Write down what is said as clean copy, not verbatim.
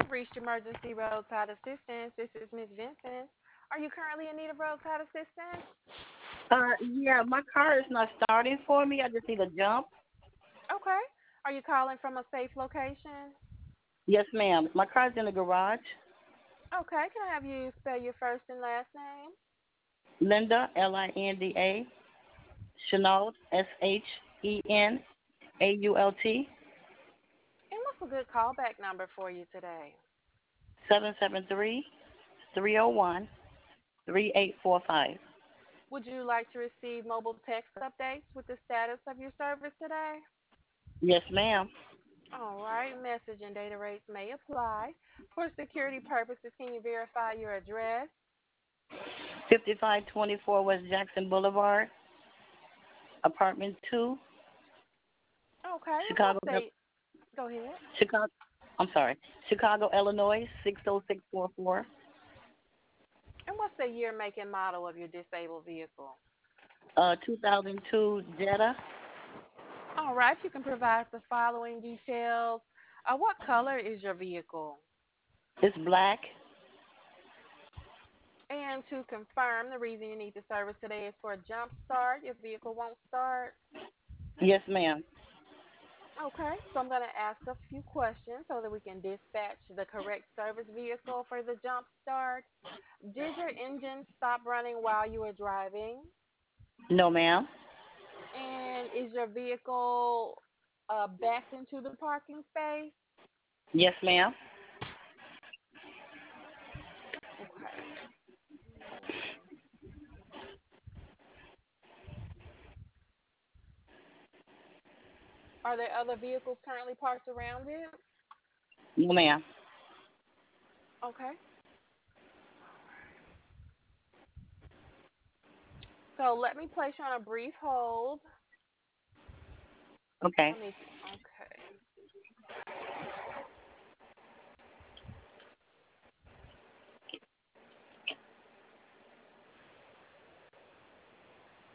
Reached Emergency Roadside Assistance. This is Miss Vincent. Are you currently in need of roadside assistance? Yeah, my car is not starting for me. I just need a jump. Okay. Are you calling from a safe location? Yes, ma'am. My car's in the garage. Okay. Can I have you spell your first and last name? Linda, Linda. Chenault, Shenault. 'What's a good callback number for you today? 773-301-3845. Would you like to receive mobile text updates with the status of your service today? Yes, ma'am. All right. Message and data rates may apply. For security purposes, can you verify your address? 5524 West Jackson Boulevard, apartment 2, Okay. And Chicago, what's the Go ahead. Chicago, I'm sorry, Chicago, Illinois, 60644. And what's the year, make, and model of your disabled vehicle? 2002 Jetta. All right, you can provide the following details. What color is your vehicle? It's black. And to confirm, the reason you need the service today is for a jump start. Your vehicle won't start. Yes, ma'am. Okay, so I'm going to ask a few questions so that we can dispatch the correct service vehicle for the jump start. Did your engine stop running while you were driving? No, ma'am. And is your vehicle backed into the parking space? Yes, ma'am. Okay. Are there other vehicles currently parked around it? No, ma'am. Okay. So let me place you on a brief hold. Okay. Let me